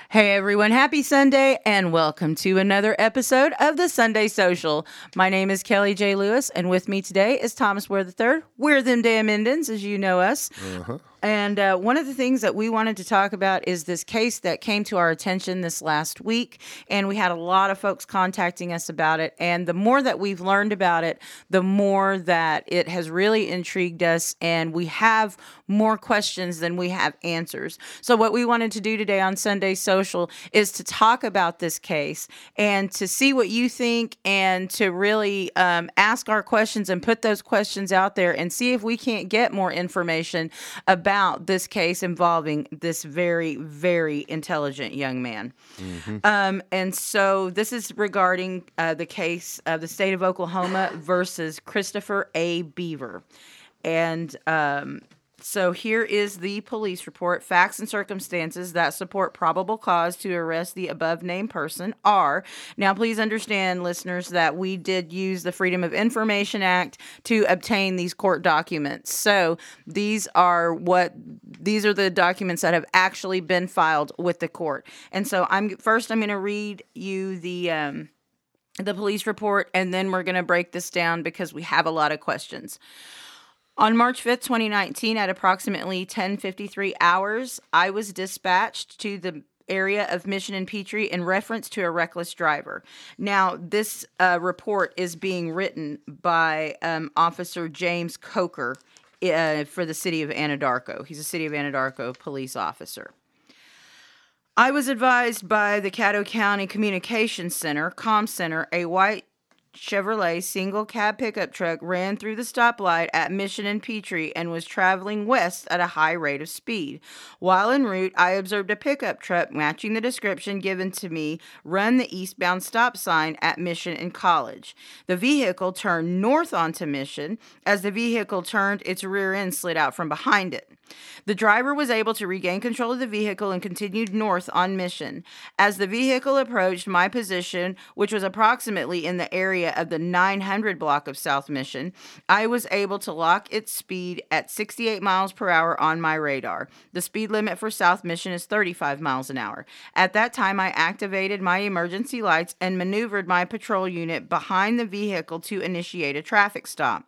Hey everyone, happy Sunday and welcome to another episode of the Sunday Social. My name is Kelly J. Lewis and with me today is Thomas Ware III. We're them damn Indians, as you know us. And one of the things that we wanted to talk about is this case that came to our attention this last week. And we had a lot of folks contacting us about it. And the more that we've learned about it, the more that it has really intrigued us. And we have more questions than we have answers. So what we wanted to do today on Sunday Social is to talk about this case and to see what you think and to really ask our questions and put those questions out there and see if we can't get more information about this case involving this very, very intelligent young man. And so this is regarding the case of the state of Oklahoma versus Christopher A. Beaver. And so here is the police report. Facts and circumstances that support probable cause to arrest the above-named person are. Now, please understand, listeners, that we did use the Freedom of Information Act to obtain these court documents. So these are the documents that have actually been filed with the court. And so I'm going to read you the police report, and then we're going to break this down because we have a lot of questions. On March 5th, 2019, at approximately 10:53 hours, I was dispatched to the area of Mission and Petrie in reference to a reckless driver. Now, this report is being written by Officer James Coker for the city of Anadarko. He's a city of Anadarko police officer. I was advised by the Caddo County Communications Center, Comm Center, a white Chevrolet single cab pickup truck ran through the stoplight at Mission and Petrie and was traveling west at a high rate of speed. While en route, I observed a pickup truck matching the description given to me run the eastbound stop sign at Mission and College. The vehicle turned north onto Mission. As the vehicle turned, its rear end slid out from behind it. The driver was able to regain control of the vehicle and continued north on Mission. As the vehicle approached my position, which was approximately in the area of the 900 block of South Mission, I was able to lock its speed at 68 miles per hour on my radar. The speed limit for South Mission is 35 miles an hour. At that time, I activated my emergency lights and maneuvered my patrol unit behind the vehicle to initiate a traffic stop.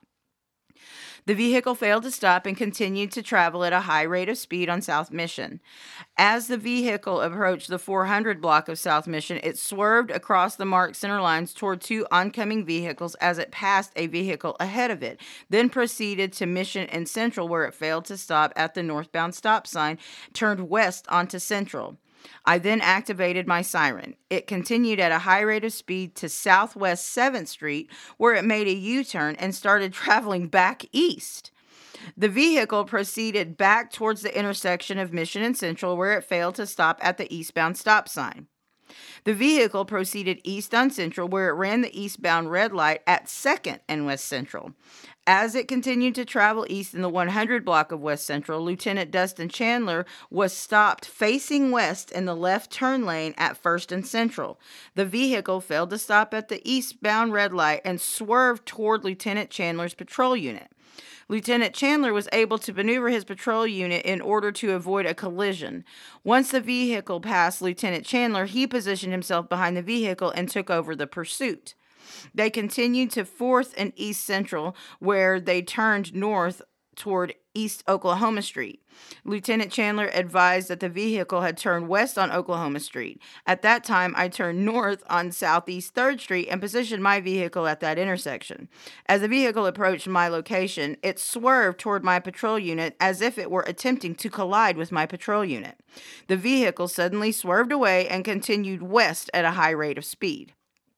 The vehicle failed to stop and continued to travel at a high rate of speed on South Mission. As the vehicle approached the 400 block of South Mission, it swerved across the marked center lines toward two oncoming vehicles as it passed a vehicle ahead of it, then proceeded to Mission and Central, where it failed to stop at the northbound stop sign, turned west onto Central. I then activated my siren. It continued at a high rate of speed to Southwest 7th Street, where it made a U-turn and started traveling back east. The vehicle proceeded back towards the intersection of Mission and Central, where it failed to stop at the eastbound stop sign. The vehicle proceeded east on Central, where it ran the eastbound red light at 2nd and West Central. As it continued to travel east in the 100 block of West Central, Lieutenant Dustin Chandler was stopped facing west in the left turn lane at 1st and Central. The vehicle failed to stop at the eastbound red light and swerved toward Lieutenant Chandler's patrol unit. Lieutenant Chandler was able to maneuver his patrol unit in order to avoid a collision. Once the vehicle passed Lieutenant Chandler, he positioned himself behind the vehicle and took over the pursuit. They continued to 4th and East Central, where they turned north toward East Oklahoma Street. Lieutenant Chandler advised that the vehicle had turned west on Oklahoma Street. At that time, I turned north on Southeast 3rd Street and positioned my vehicle at that intersection. As the vehicle approached my location, it swerved toward my patrol unit as if it were attempting to collide with my patrol unit. The vehicle suddenly swerved away and continued west at a high rate of speed.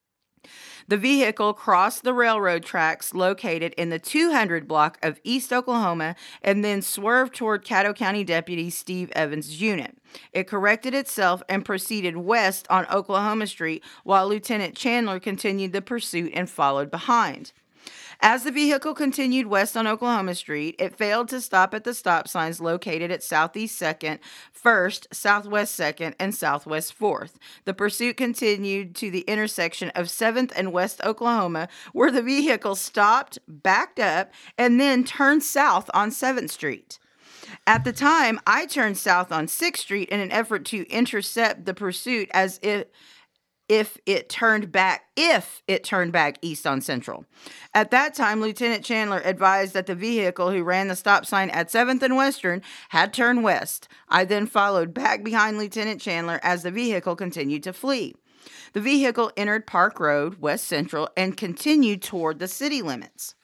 The vehicle crossed the railroad tracks located in the 200 block of East Oklahoma and then swerved toward Caddo County Deputy Steve Evans' unit. It corrected itself and proceeded west on Oklahoma Street while Lieutenant Chandler continued the pursuit and followed behind. As the vehicle continued west on Oklahoma Street, it failed to stop at the stop signs located at Southeast 2nd, 1st, Southwest 2nd, and Southwest 4th. The pursuit continued to the intersection of 7th and West Oklahoma, where the vehicle stopped, backed up, and then turned south on 7th Street. At the time, I turned south on 6th Street in an effort to intercept the pursuit as if it turned back east on Central. At that time, Lieutenant Chandler advised that the vehicle who ran the stop sign at 7th and Western had turned west. I then followed back behind Lieutenant Chandler as the vehicle continued to flee. The vehicle entered Park Road, West Central, and continued toward the city limits.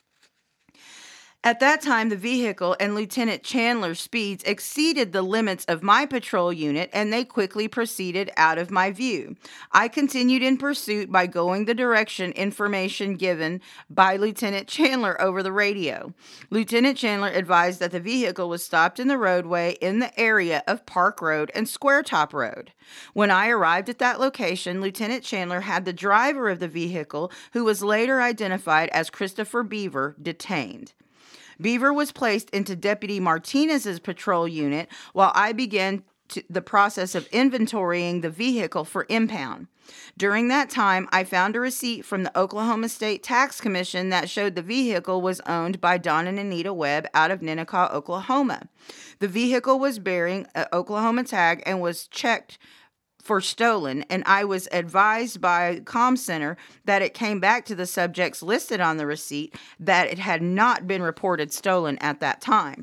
At that time, the vehicle and Lieutenant Chandler's speeds exceeded the limits of my patrol unit, and they quickly proceeded out of my view. I continued in pursuit by going the direction information given by Lieutenant Chandler over the radio. Lieutenant Chandler advised that the vehicle was stopped in the roadway in the area of Park Road and Square Top Road. When I arrived at that location, Lieutenant Chandler had the driver of the vehicle, who was later identified as Christopher Beaver, detained. Beaver was placed into Deputy Martinez's patrol unit while I began the process of inventorying the vehicle for impound. During that time, I found a receipt from the Oklahoma State Tax Commission that showed the vehicle was owned by Don and Anita Webb out of Ninnekah, Oklahoma. The vehicle was bearing an Oklahoma tag and was checked for stolen, and I was advised by Comm Center that it came back to the subjects listed on the receipt that it had not been reported stolen at that time.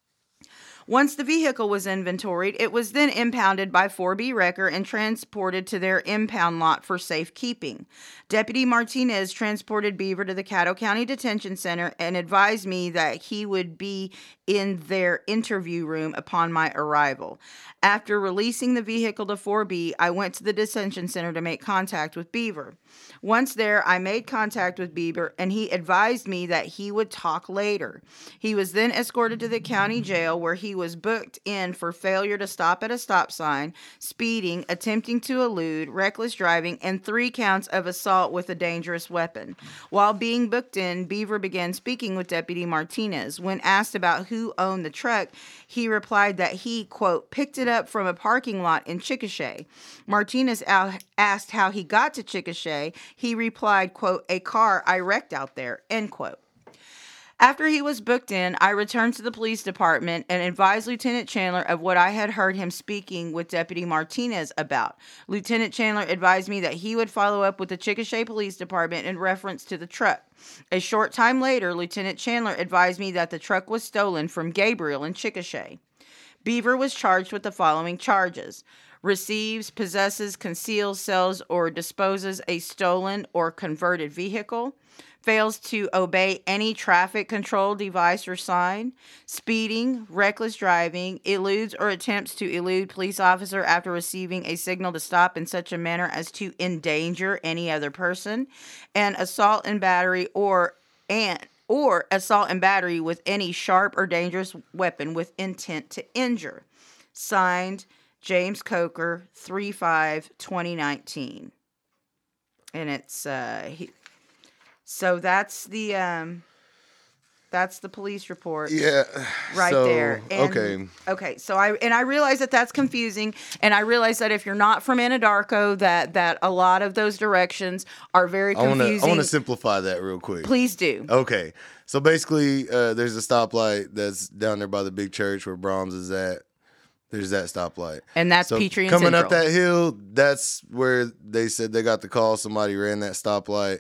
Once the vehicle was inventoried, it was then impounded by 4B Wrecker and transported to their impound lot for safekeeping. Deputy Martinez transported Beaver to the Caddo County Detention Center and advised me that he would be in their interview room upon my arrival. After releasing the vehicle to 4B, I went to the detention center to make contact with Beaver. Once there, I made contact with Beaver, and he advised me that he would talk later. He was then escorted to the county jail, where he was booked in for failure to stop at a stop sign, speeding, attempting to elude, reckless driving, and 3 counts of assault with a dangerous weapon. While being booked in, Beaver began speaking with Deputy Martinez. When asked about who owned the truck, he replied that he, quote, picked it up from a parking lot in Chickasha. Martinez asked how he got to Chickasha. He replied, quote, a car I wrecked out there, end quote. After he was booked in, I returned to the police department and advised Lieutenant Chandler of what I had heard him speaking with Deputy Martinez about. Lieutenant Chandler advised me that he would follow up with the Chickasha Police Department in reference to the truck. A short time later, Lieutenant Chandler advised me that the truck was stolen from Gabriel in Chickasha. Beaver was charged with the following charges: receives, possesses, conceals, sells, or disposes a stolen or converted vehicle, fails to obey any traffic control device or sign, speeding, reckless driving, eludes or attempts to elude police officer after receiving a signal to stop in such a manner as to endanger any other person, and assault and battery or assault and battery with any sharp or dangerous weapon with intent to injure. Signed, James Coker, 3/5/2019. And it's so that's the police report. Yeah. Right there. And, okay. So I realize that that's confusing, and I realize that if you're not from Anadarko, that a lot of those directions are very confusing. I want to simplify that real quick. Please do. Okay. So basically, there's a stoplight that's down there by the big church where Brahms is at. There's that stoplight. And that's Petrie and coming Central. Up that hill, that's where they said they got the call. Somebody ran that stoplight.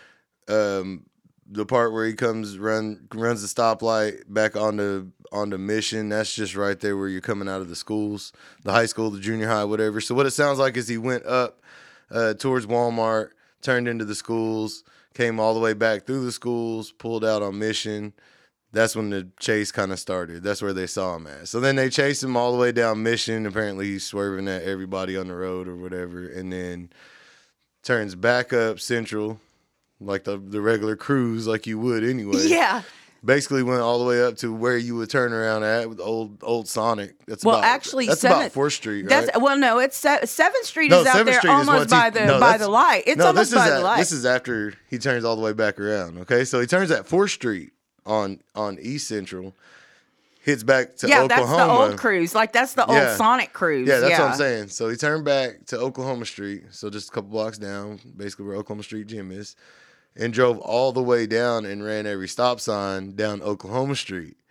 The part where he runs the stoplight back onto Mission, that's just right there where you're coming out of the schools, the high school, the junior high, whatever. So what it sounds like is he went up towards Walmart, turned into the schools, came all the way back through the schools, pulled out on Mission. That's when the chase kind of started. That's where they saw him at. So then they chased him all the way down Mission. Apparently he's swerving at everybody on the road or whatever, and then turns back up Central, like the regular cruise, like you would anyway. Yeah. Basically went all the way up to where you would turn around at with old Sonic. That's about 4th Street, right? No, it's 7th Street is out there almost by the light. It's almost by the light. This is after he turns all the way back around. Okay, so he turns at 4th Street on East Central, hits back to Oklahoma. Yeah, that's the old cruise. Like that's the old Sonic cruise. Yeah, that's what I'm saying. So he turned back to Oklahoma Street, so just a couple blocks down, basically where Oklahoma Street Gym is, and drove all the way down and ran every stop sign down Oklahoma Street.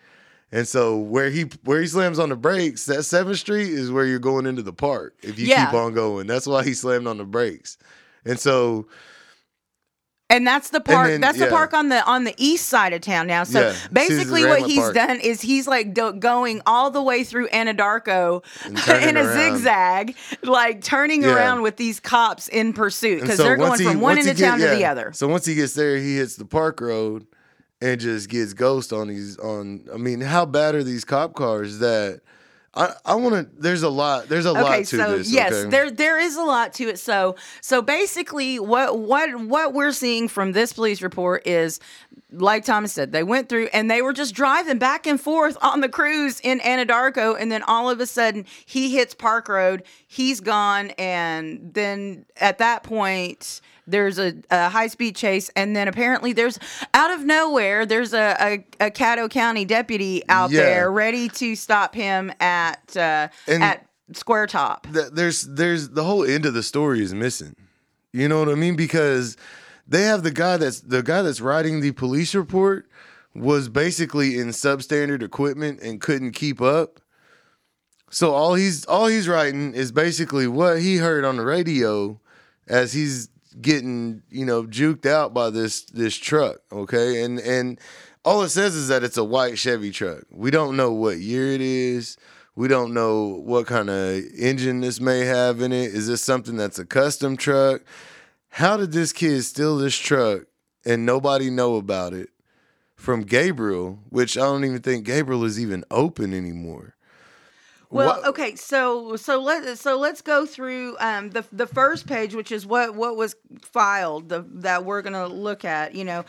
And so where he slams on the brakes, that 7th Street is where you're going into the park if you keep on going. That's why he slammed on the brakes. And so and that's the park. That's the park on the east side of town now. So basically, what he's done is he's like going all the way through Anadarko in a zigzag, like turning around with these cops in pursuit because they're going from one end of town to the other. So once he gets there, he hits the park road and just gets ghost on these. I mean, how bad are these cop cars that? I want to. There's a lot to this. Yes, okay? there is a lot to it. So basically, what we're seeing from this police report is, like Thomas said, they went through and they were just driving back and forth on the cruise in Anadarko, and then all of a sudden he hits Park Road. He's gone, and then at that point, there's a high-speed chase, and then apparently there's out of nowhere there's a Caddo County deputy out there ready to stop him at Square Top. There's the whole end of the story is missing. You know what I mean? Because they have the guy that's writing the police report was basically in substandard equipment and couldn't keep up. So all he's writing is basically what he heard on the radio as he's getting, juked out by this truck, okay? And all it says is that it's a white Chevy truck. We don't know what year it is. We don't know what kind of engine this may have in it. Is this something that's a custom truck? How did this kid steal this truck and nobody know about it from Gabriel, which I don't even think Gabriel is even open anymore? Well, okay, so let's go through the first page, which is what was filed that we're gonna look at. So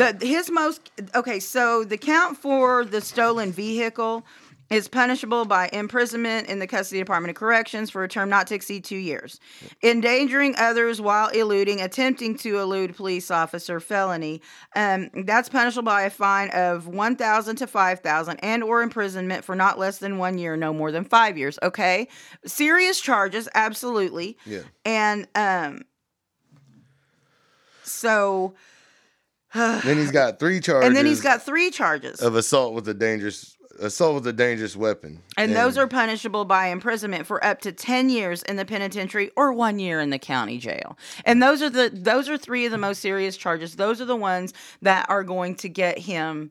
the count for the stolen vehicle is punishable by imprisonment in the custody Department of Corrections for a term not to exceed 2 years. Endangering others while attempting to elude police officer, felony. That's punishable by a fine of $1,000 to $5,000 and or imprisonment for not less than 1 year, no more than 5 years. Okay, serious charges, absolutely. Yeah. And so. Then he's got 3 charges. And then he's got 3 charges of assault with a dangerous weapon. And those are punishable by imprisonment for up to 10 years in the penitentiary or 1 year in the county jail. And those are 3 of the most serious charges. Those are the ones that are going to get him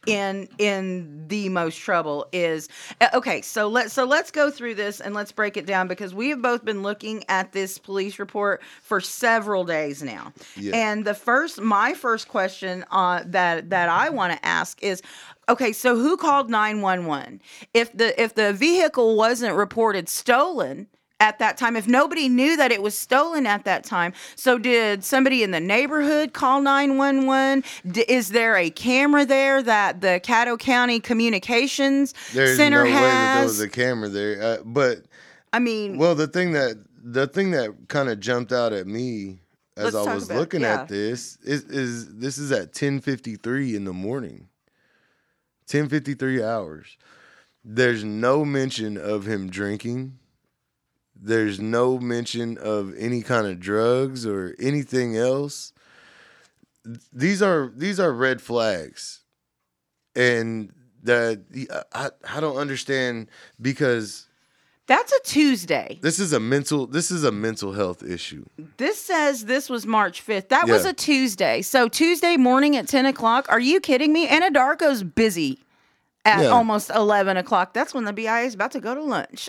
in the most trouble. So let's go through this and let's break it down, because we have both been looking at this police report for several days now. Yeah. And my first question that I want to ask is, okay, so who called 911? If the vehicle wasn't reported stolen at that time, if nobody knew that it was stolen at that time, so did somebody in the neighborhood call 911? Is there a camera there that the Caddo County Communications Center has? There's no way that there was a camera there. But I mean, well, the thing that kind of jumped out at me as I was looking at this is this is at 10:53 in the morning. 10:53 hours. There's no mention of him drinking. There's no mention of any kind of drugs or anything else. These are red flags. And that I don't understand, because that's a Tuesday. This is a mental health issue. This says this was March 5th. That was a Tuesday. So Tuesday morning at 10 o'clock. Are you kidding me? Anadarko's busy at almost 11 o'clock. That's when the BIA is about to go to lunch.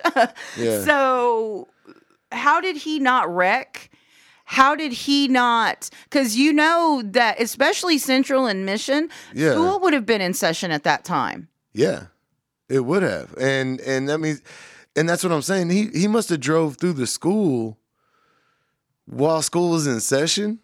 So how did he not wreck? How did he not? Because you know that especially Central and Mission, school would have been in session at that time. Yeah, it would have. And that means... And that's what I'm saying. He must have drove through the school while school was in session.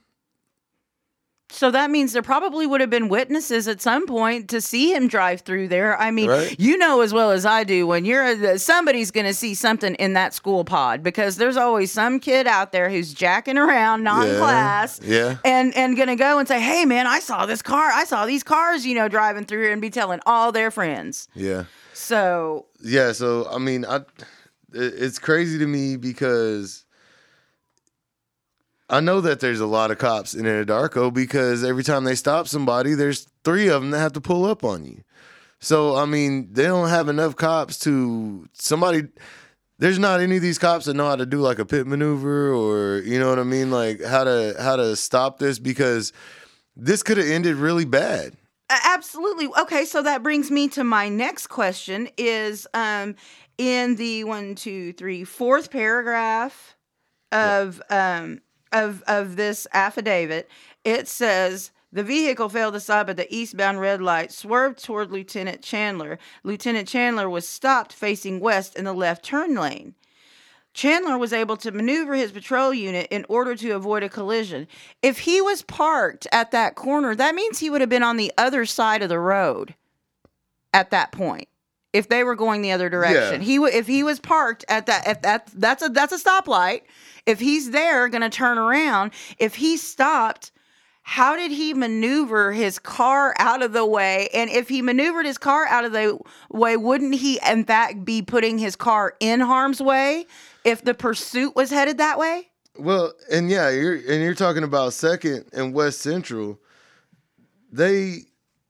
So that means there probably would have been witnesses at some point to see him drive through there. I mean, You know as well as I do, when somebody's going to see something in that school pod, because there's always some kid out there who's jacking around non-class and going to go and say, hey, man, I saw this car. I saw these cars, driving through here, and be telling all their friends. Yeah. So I mean, it's crazy to me, because I know that there's a lot of cops in Anadarko, because every time they stop somebody, there's 3 of them that have to pull up on you. So, I mean, they don't have enough cops there's not any of these cops that know how to do like a pit maneuver or, you know what I mean? Like how to stop this, because this could have ended really bad. Absolutely. Okay, so that brings me to my next question is in the 4th paragraph of this affidavit, it says the vehicle failed to stop at the eastbound red light, swerved toward Lieutenant Chandler. Lieutenant Chandler was stopped facing west in the left turn lane. Chandler was able to maneuver his patrol unit in order to avoid a collision. If he was parked at that corner, that means he would have been on the other side of the road at that point. If they were going the other direction, if he was parked at that's a stoplight. If he's there, going to turn around. If he stopped, how did he maneuver his car out of the way? And if he maneuvered his car out of the way, wouldn't he, in fact, be putting his car in harm's way if the pursuit was headed that way? Well, and yeah, you're talking about 2nd and West Central. There's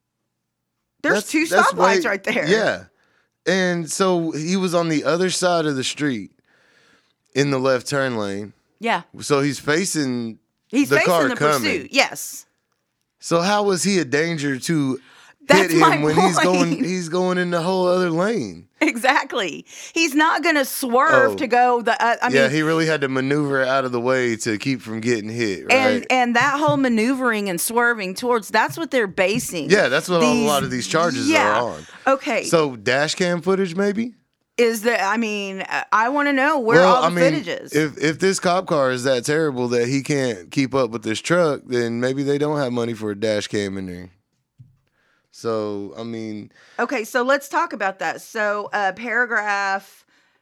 2 stoplights right there. Yeah. And so he was on the other side of the street in the left turn lane. Yeah. So he's facing the car the coming. Pursuit. Yes. So how was he a danger to hit him when he's going in the whole other lane? Exactly. He's not going to swerve to go the. I mean, he really had to maneuver out of the way to keep from getting hit. Right? And that whole maneuvering and swerving towards, that's what they're basing. Yeah, that's what a lot of these charges are on. Okay. So dash cam footage, maybe. I want to know where all the footage is. If this cop car is that terrible that he can't keep up with this truck, then maybe they don't have money for a dash cam in there. So, I mean... Okay, so let's talk about that. So, paragraph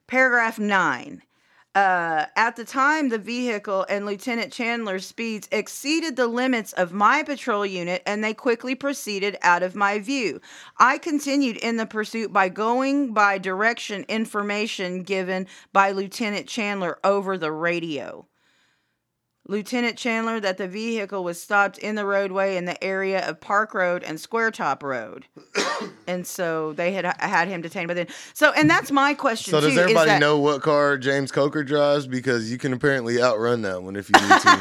9. At the time, the vehicle and Lieutenant Chandler's speeds exceeded the limits of my patrol unit, and they quickly proceeded out of my view. I continued in the pursuit by going by direction information given by Lieutenant Chandler over the radio. Lieutenant Chandler that the vehicle was stopped in the roadway in the area of Park Road and Square Top Road. And so they had him detained by then. So, and that's my question, too. So does everybody know what car James Coker drives? Because you can apparently outrun that one if you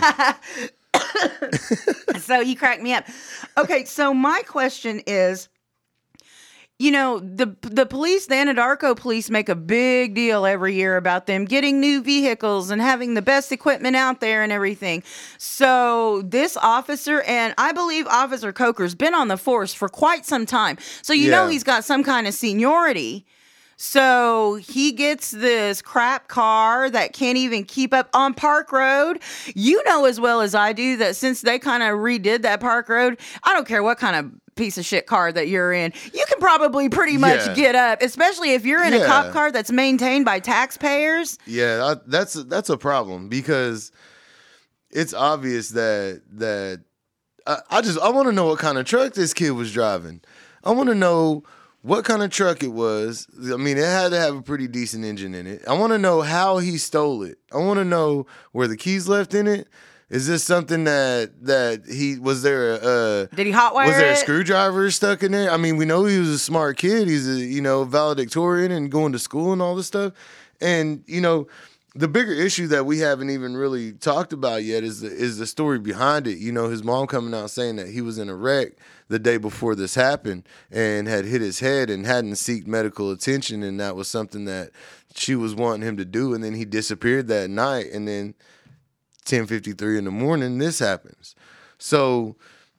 need to. So you crack me up. Okay, so my question is, you know, the police, the Anadarko police, make a big deal every year about them getting new vehicles and having the best equipment out there and everything. So this officer, and I believe Officer Coker's been on the force for quite some time. So you know he's got some kind of seniority. So he gets this crap car that can't even keep up on Park Road. You know as well as I do that since they kind of redid that Park Road, I don't care what kind of piece of shit car that you're in, you can probably pretty much get up, especially if you're in a cop car that's maintained by taxpayers. Yeah, that's a problem, because it's obvious that I want to know what kind of truck this kid was driving. I want to know what kind of truck it was. I mean, it had to have a pretty decent engine in it. I want to know how he stole it. I want to know where the keys left in it. Is this something that he was there? Did he hotwire? Was there a screwdriver stuck in there? I mean, we know he was a smart kid. He's a valedictorian and going to school and all this stuff. And the bigger issue that we haven't even really talked about yet is the story behind it. His mom coming out saying that he was in a wreck the day before this happened and had hit his head and hadn't sought medical attention, and that was something that she was wanting him to do. And then he disappeared that night, and then 10:53 in the morning, this happens. So,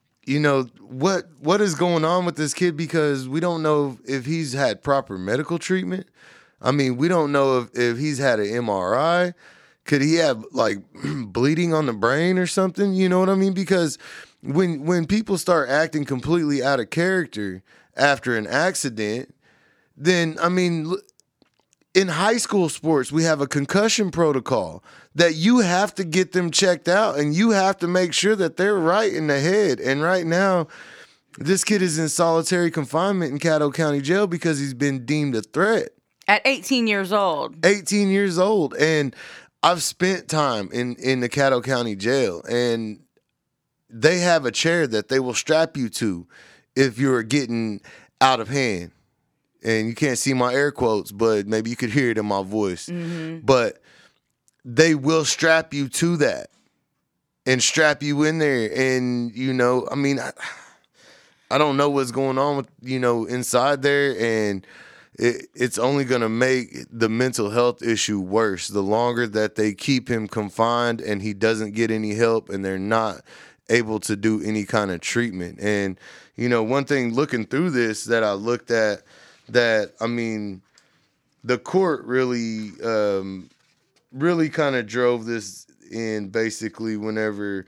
what is going on with this kid? Because we don't know if he's had proper medical treatment. I mean, we don't know if he's had an MRI. Could he have like bleeding on the brain or something? You know what I mean? Because when people start acting completely out of character after an accident, then, I mean, in high school sports, we have a concussion protocol that you have to get them checked out, and you have to make sure that they're right in the head. And right now, this kid is in solitary confinement in Caddo County Jail because he's been deemed a threat. At 18 years old. 18 years old. And I've spent time in the Caddo County Jail, and they have a chair that they will strap you to if you're getting out of hand. and you can't see my air quotes, but maybe you could hear it in my voice. But they will strap you to that and strap you in there. And, you know, I mean, I don't know what's going on with, you know, inside there, and it's only going to make the mental health issue worse the longer that they keep him confined and he doesn't get any help and they're not able to do any kind of treatment. And, you know, one thing looking through this that I looked at, that, I mean, the court really kind of drove this in basically whenever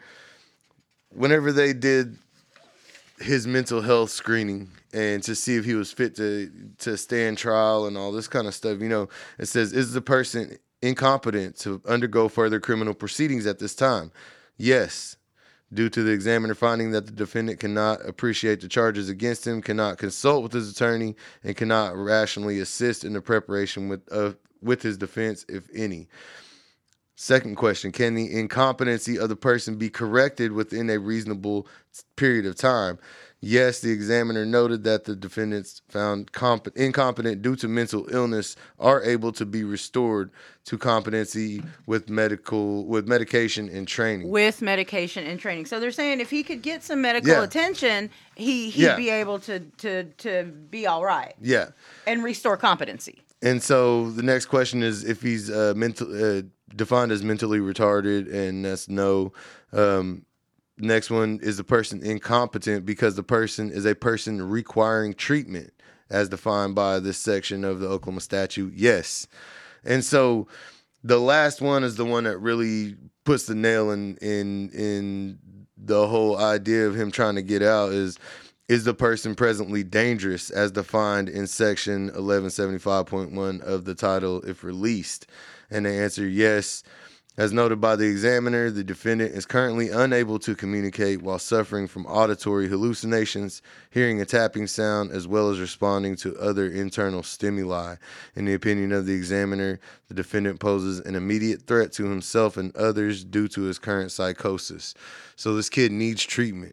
they did his mental health screening and to see if he was fit to stand trial and all this kind of stuff. You know, it says, is the person incompetent to undergo further criminal proceedings at this time? Yes. Due to the examiner finding that the defendant cannot appreciate the charges against him, cannot consult with his attorney, and cannot rationally assist in the preparation with his defense, if any. Second question, can the incompetency of the person be corrected within a reasonable period of time? Yes, the examiner noted that the defendants found incompetent due to mental illness are able to be restored to competency with medication and training. With medication and training. So they're saying if he could get some medical attention, he'd be able to be all right. Yeah. And restore competency. And so the next question is if he's defined as mentally retarded, and that's no. Next one, is the person incompetent because the person is a person requiring treatment as defined by this section of the Oklahoma statute? Yes. And so the last one is the one that really puts the nail in the whole idea of him trying to get out is the person presently dangerous as defined in section 1175.1 of the title if released? And the answer, yes. As noted by the examiner, the defendant is currently unable to communicate while suffering from auditory hallucinations, hearing a tapping sound, as well as responding to other internal stimuli. In the opinion of the examiner, the defendant poses an immediate threat to himself and others due to his current psychosis. So this kid needs treatment.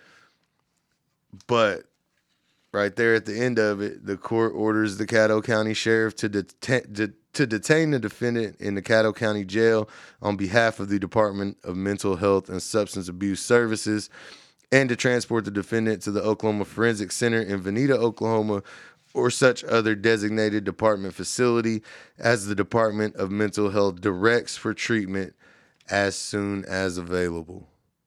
But right there at the end of it, the court orders the Caddo County Sheriff to detain the defendant in the Caddo County Jail on behalf of the Department of Mental Health and Substance Abuse Services, and to transport the defendant to the Oklahoma Forensic Center in Veneta, Oklahoma, or such other designated department facility as the Department of Mental Health directs for treatment as soon as available.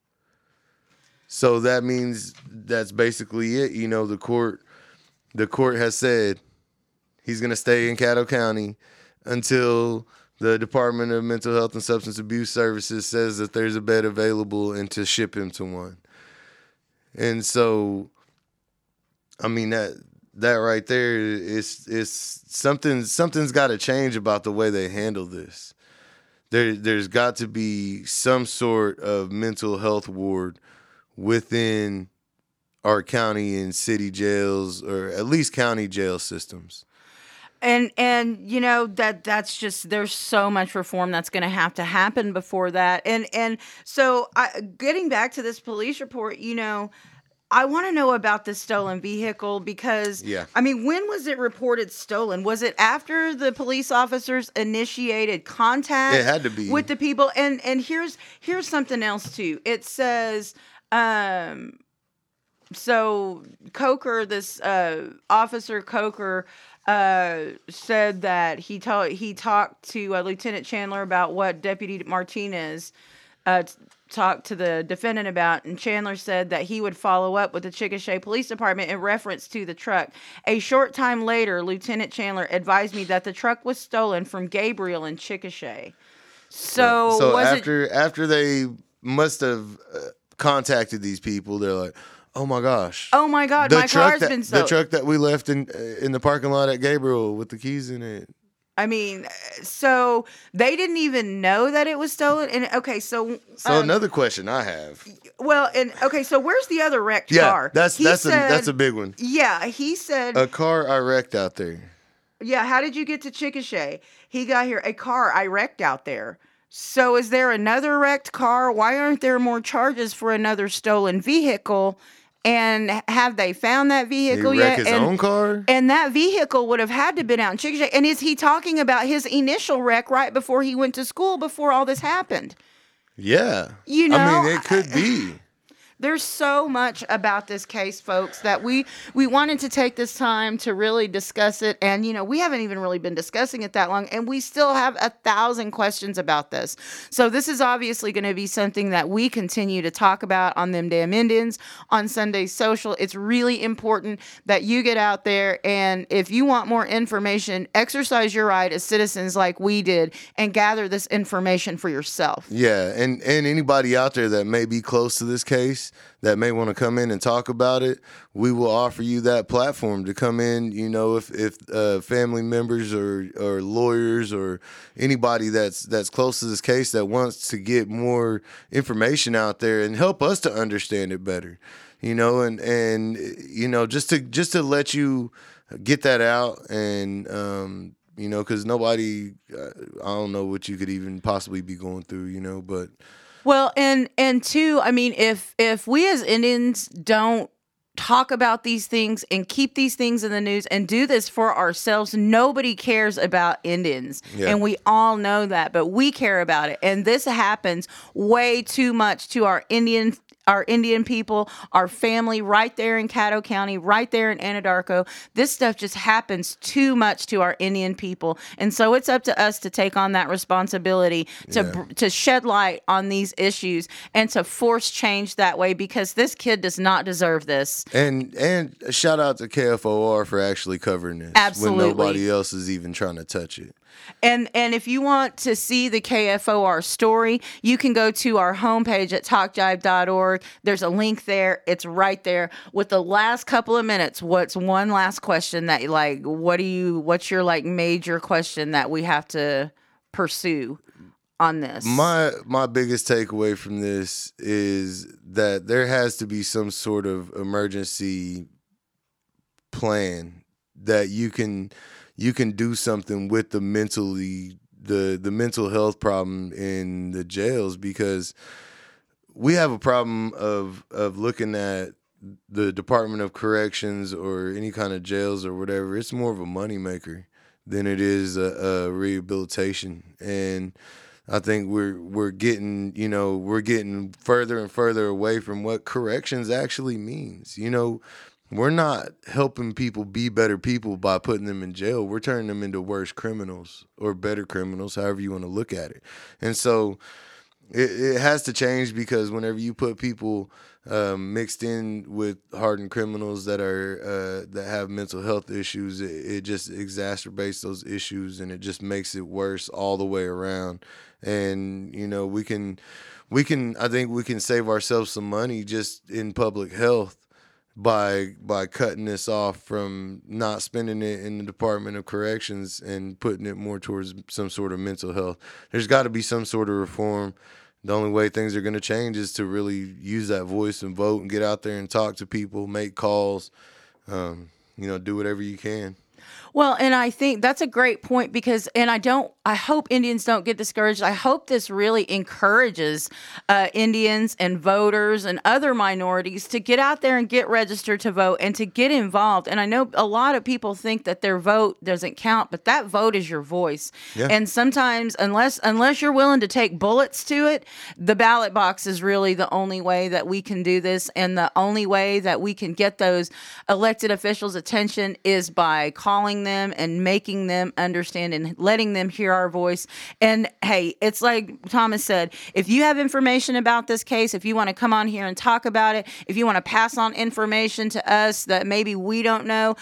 So that means that's basically it. You know, the court has said he's going to stay in Caddo County until the Department of Mental Health and Substance Abuse Services says that there's a bed available and to ship him to one. And so, I mean, that right there is something's got to change about the way they handle this. There's got to be some sort of mental health ward within our county and city jails, or at least county jail systems. And you know, that's just, there's so much reform that's going to have to happen before that. And so getting back to this police report, you know, I want to know about this stolen vehicle because, I mean, when was it reported stolen? Was it after the police officers initiated contact? It had to be. With the people? And here's something else too. It says, so Coker, this Officer Coker, said that he talked to Lieutenant Chandler about what Deputy Martinez talked to the defendant about, and Chandler said that he would follow up with the Chickasha Police Department in reference to the truck. A short time later, Lieutenant Chandler advised me that the truck was stolen from Gabriel in Chickasha. So after they must have contacted these people, they're like, oh my gosh, my car's been stolen. The truck that we left in the parking lot at Gabriel with the keys in it. I mean, so they didn't even know that it was stolen. And okay, so another question I have. Well, so where's the other wrecked car? That's a big one. Yeah, he said a car I wrecked out there. Yeah, how did you get to Chickasha? He got here, a car I wrecked out there. So is there another wrecked car? Why aren't there more charges for another stolen vehicle? And have they found that vehicle He yet? wrecked his own car? And that vehicle would have had to have been out in Chickasha. And is he talking about his initial wreck right before he went to school, before all this happened? Yeah. You know, I mean, it could be. There's so much about this case, folks, that we wanted to take this time to really discuss it. And, you know, we haven't even really been discussing it that long, and we still have 1,000 questions about this. So this is obviously going to be something that we continue to talk about on Them Damn Indians, on Sunday Social. It's really important that you get out there, and if you want more information, exercise your right as citizens like we did and gather this information for yourself. Yeah, and anybody out there that may be close to this case, that may want to come in and talk about it, we will offer you that platform to come in. You know, if family members or lawyers or anybody that's close to this case that wants to get more information out there and help us to understand it better, you know, and you know, just to let you get that out. And you know, because nobody, I don't know what you could even possibly be going through, you know, but. Well, and two, I mean, if we as Indians don't talk about these things and keep these things in the news and do this for ourselves, nobody cares about Indians. Yeah. And we all know that, but we care about it. And this happens way too much to our Indian people, our family right there in Caddo County, right there in Anadarko. This stuff just happens too much to our Indian people. And so it's up to us to take on that responsibility to shed light on these issues and to force change that way, because this kid does not deserve this. And a shout out to KFOR for actually covering this. Absolutely. When nobody else is even trying to touch it. And if you want to see the KFOR story, you can go to our homepage at talkjive.org. There's a link there. It's right there. With the last couple of minutes, what's one last question that you like? What's your like major question that we have to pursue on this? My biggest takeaway from this is that there has to be some sort of emergency plan that you can do something with the mental health problem in the jails, because we have a problem of looking at the Department of Corrections or any kind of jails or whatever. It's more of a moneymaker than it is a rehabilitation. And I think we're getting further and further away from what corrections actually means. You know, we're not helping people be better people by putting them in jail. We're turning them into worse criminals or better criminals, however you want to look at it. And so it has to change, because whenever you put people mixed in with hardened criminals that have mental health issues, it just exacerbates those issues, and it just makes it worse all the way around. And you know, I think we can save ourselves some money just in public health by cutting this off from not spending it in the Department of Corrections and putting it more towards some sort of mental health. There's got to be some sort of reform. The only way things are going to change is to really use that voice and vote and get out there and talk to people, make calls, you know, do whatever you can. Well, and I think that's a great point, because, and I hope Indians don't get discouraged. I hope this really encourages Indians and voters and other minorities to get out there and get registered to vote and to get involved. And I know a lot of people think that their vote doesn't count, but that vote is your voice. Yeah. And sometimes, unless you're willing to take bullets to it, the ballot box is really the only way that we can do this. And the only way that we can get those elected officials' attention is by calling them and making them understand and letting them hear our voice. And hey, it's like Thomas said, if you have information about this case, if you want to come on here and talk about it, if you want to pass on information to us that maybe we don't know,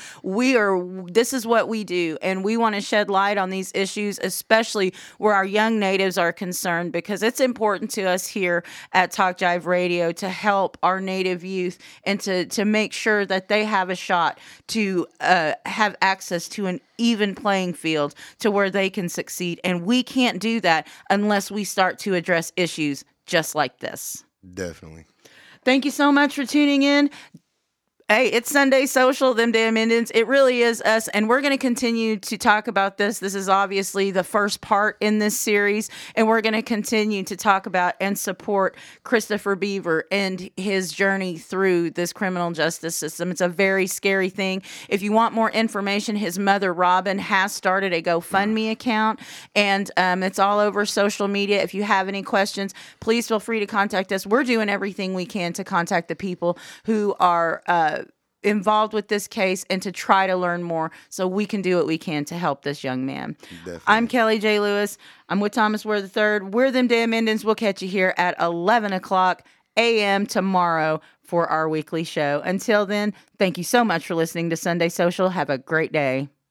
this is what we do. And we want to shed light on these issues, especially where our young natives are concerned, because it's important to us here at Talk Jive Radio to help our native youth and to make sure that they have a shot to have access to an even playing field to where they can succeed. And we can't do that unless we start to address issues just like this. Definitely. Thank you so much for tuning in. Hey, it's Sunday Social, them damn Indians. It really is us, and we're going to continue to talk about this. This is obviously the first part in this series, and we're going to continue to talk about and support Christopher Beaver and his journey through this criminal justice system. It's a very scary thing. If you want more information, his mother, Robin, has started a GoFundMe account, and it's all over social media. If you have any questions, please feel free to contact us. We're doing everything we can to contact the people who are involved with this case and to try to learn more so we can do what we can to help this young man. Definitely. I'm Kelly J. Lewis. I'm with Thomas Ware III. We're them damn Indians. We'll catch you here at 11 o'clock a.m. tomorrow for our weekly show. Until then, thank you so much for listening to Sunday Social. Have a great day.